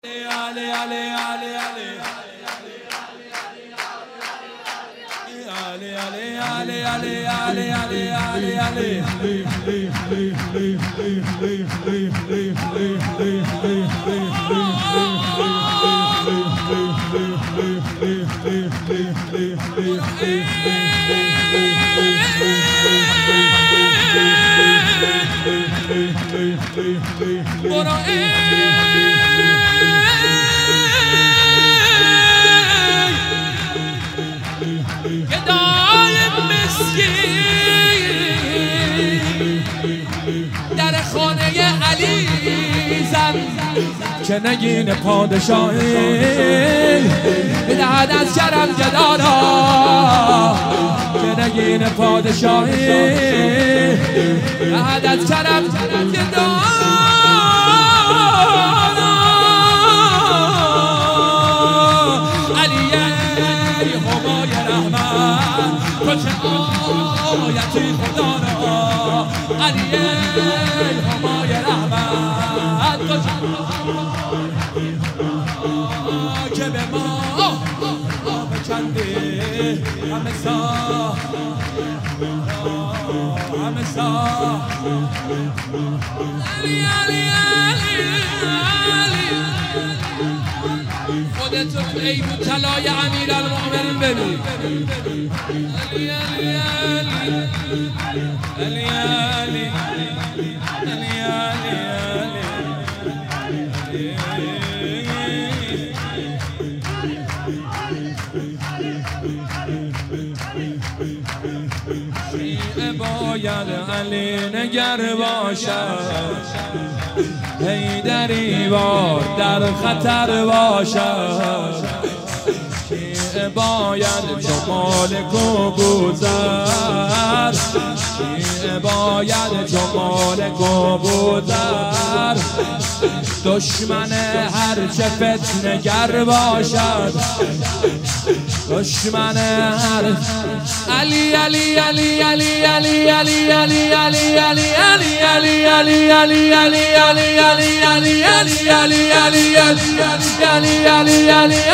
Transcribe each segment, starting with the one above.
Ali در خانه علی زن که نگین پادشاهی بدهد از کرم جدالا که نگین پادشاهی بدهد از کرم جدالا علی همای رحمت تو چه آیتی خدا را علی همای رحمت تو چه که به ما بکندی همه سا علی خودتو ای بود طلای امیر المؤمنین ببین شیعه باید علی نگر باشد حیدری بار در خطر باشد شیعه باید چو مالک و بوذر شیعه باید چو مالک و بوذر دشمن هرچه فتنگر باشد دشمن هر علی علی علی علی علی علی علی علی علی علی علی علی علی علی علی علی علی علی علی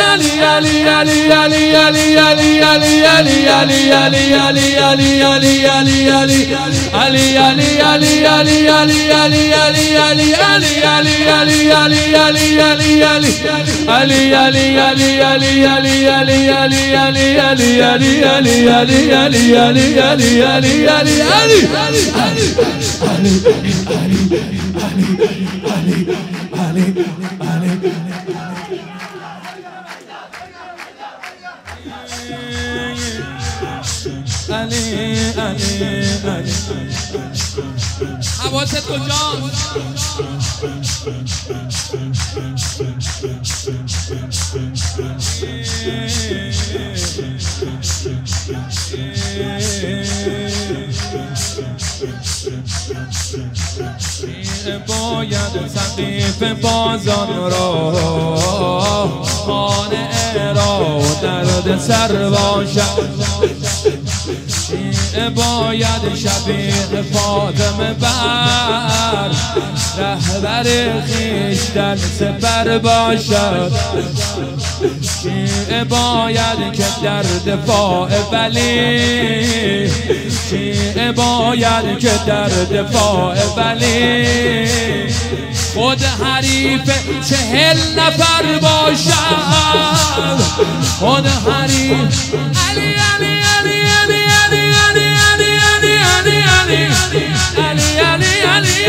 حواست کجاست؟ باید سقیف بازان را خانه را درد سر باشد باید شبیه فاطمه بر رهبر خویش در سپر باشد شیعه باید که در دفاع ولی شیعه باید که در دفاع ولی خود حریف 40 نفر باشد خود حریف علی علی علی علی علی علی علی علی علی علی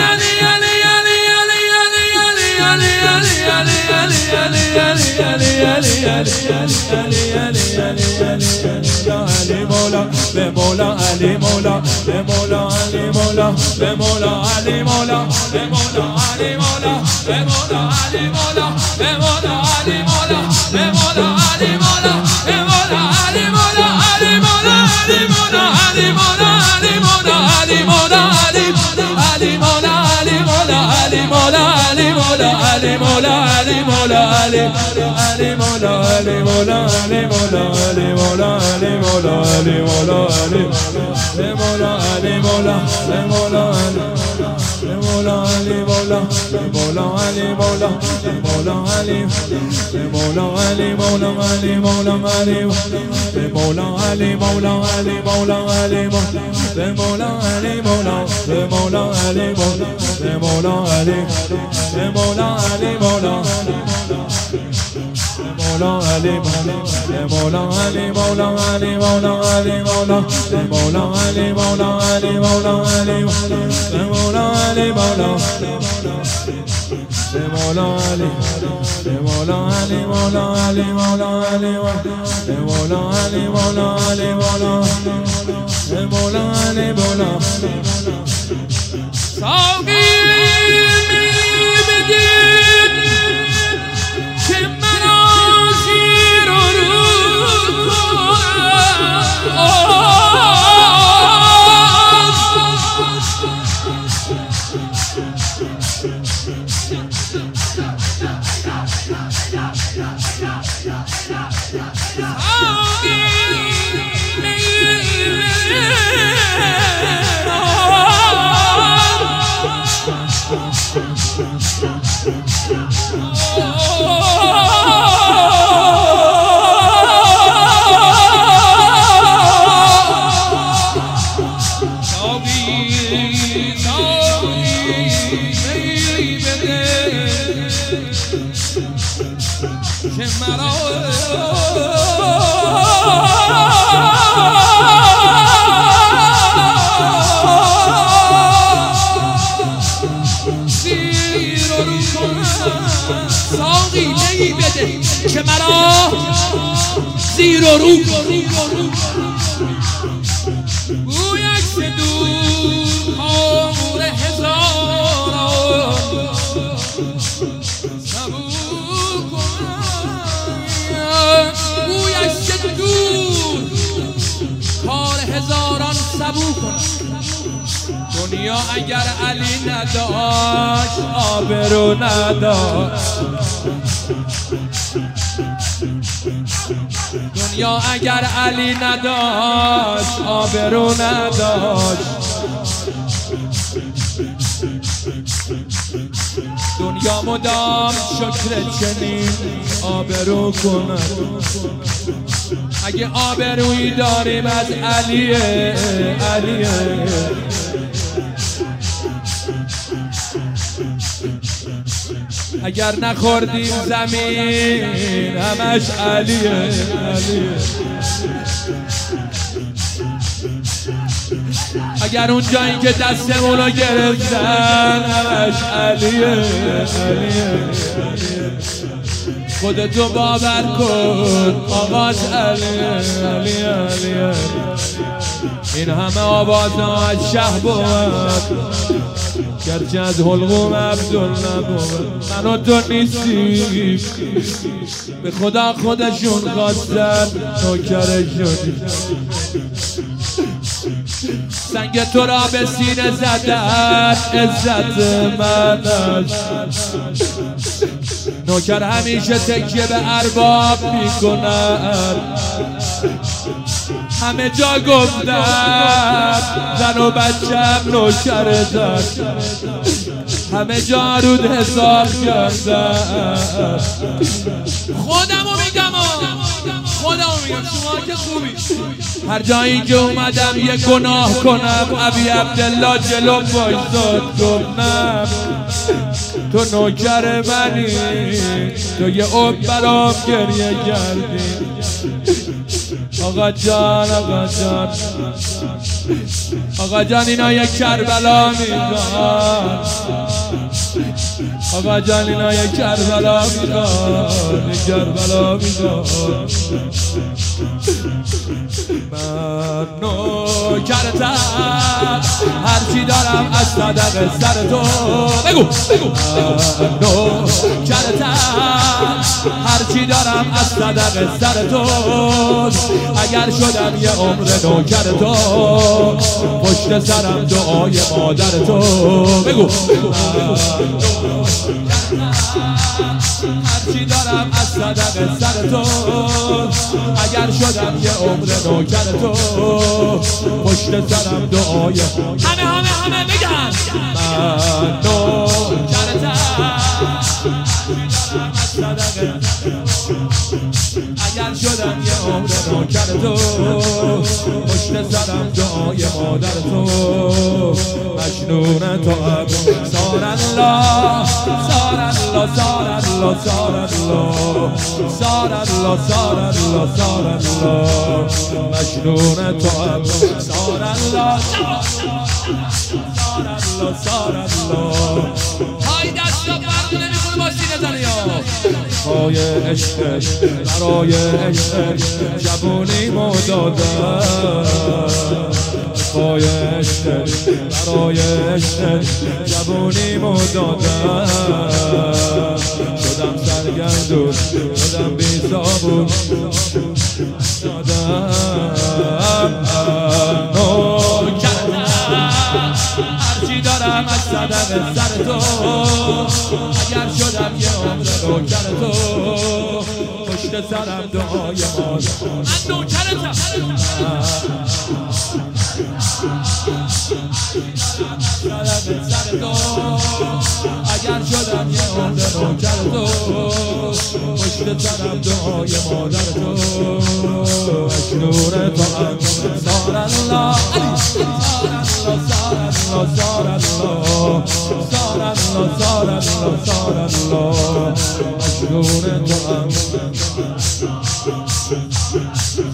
علی مولا به مولا علی مولا به مولا علی مولا به مولا علی مولا به مولا علی مولا به مولا علی مولا به مولا علی مولا به مولا علی مولا به مولا علی مولا علی مولا علی مولا علی مولا علی مولا علی مولا علی مولا علی مولا علی مولا علی مولا علی مولا علی مولا علی علی مولا علی مولا علی مولا علی مولا علی مولا علی مولا علی مولا علی مولا علی مولا مولا علی مولا مولا علی مولا مولا علی مولا علی مولا علی مولا علی مولا علی مولا علی مولا علی مولا علی مولا مولا علی مولا علی مولا علی مولا مولا علی مولا علی مولا علی مولا علی مولا مولا علی مولا علی مولا علی مولا علی مولا مولا علی مولا علی مولا علی مولا علی مولا علی مولا علی مولا مولا علی مولا ساقی می‌بینید که مرا زیر و رو که مرا زیر و رو او یک صدور خامور هزاران سبو کنم او یک صدور کار هزاران سبو کنم دنیا اگر علی نداشت آبرو نداشت دنیا اگر علی نداشت آبرو نداشت دنیا مدام شکر چنین آبرو کند اگه آبرویی داریم از علیه اگر نخوردیم زمین همش علیه اگر اون جایی که دستمونو گرفتن همش علیه خودتو باور کن آغاز علیه این همه آوازها از شه بود گرچه از حلقوم عبدالله بود من و تو نیستیم به خدا خودشون خواستن نوکرش شدیم سنگ تو را به سینه زدن عزت من است نوکر همیشه تکیه به ارباب میکنن همه جا گفتن زن و بچم نوکرتن همه جا رود حساب کردن خودمو میگم شما که خوبی هر جایی که اومدم یه گناه کنم ابی عبدالله جلو وایساد گفتم تو نوکر منی تو یه عمر برام گریه کردی آقا جان اینا یک کربلا میخوان آقا جان اینا یک کربلا میخوان من نوکرتم هرچی دارم از صدق سر تو بگو من نوکرتم هرچی دارم از صدق سر تو اگر شدم یه عمر نوکر تو پشت سرم دعای مادر تو بگو هرچی دارم میدارم از صدق سر تو، اگر شدم یه عمر نوکر تو، پشت سرم دعای همه بگن من نوکرتم، میدارم از صدق اگر شدم یه عمر نوکر تو، پشت سرم دعای مادر تو، مجنون تو اب سار الله سار الله سار الله سار الله سار الله سار الله سار الله مجنون تو اب سار الله سار الله سار الله. های دستا فرق نمیکنه با سینه زنه یا پای عشق برای عشق جوونی مدادم، پای عشق برای عشق جوونی مدادم، شدم سرگردون شدم بی صابون دادم هرچی دارم از صدق سر تو، اگر شدم یه عمر نوکر تو، پشت سرم دعای مادر من نوکرتم، سر تو اگر شدم یه عمر نوکر تو، پشت سرم دعای مادر تو، مجنون تو ام سار الله سار الله سار الله سار الله سار الله سار الله مجنون تو ام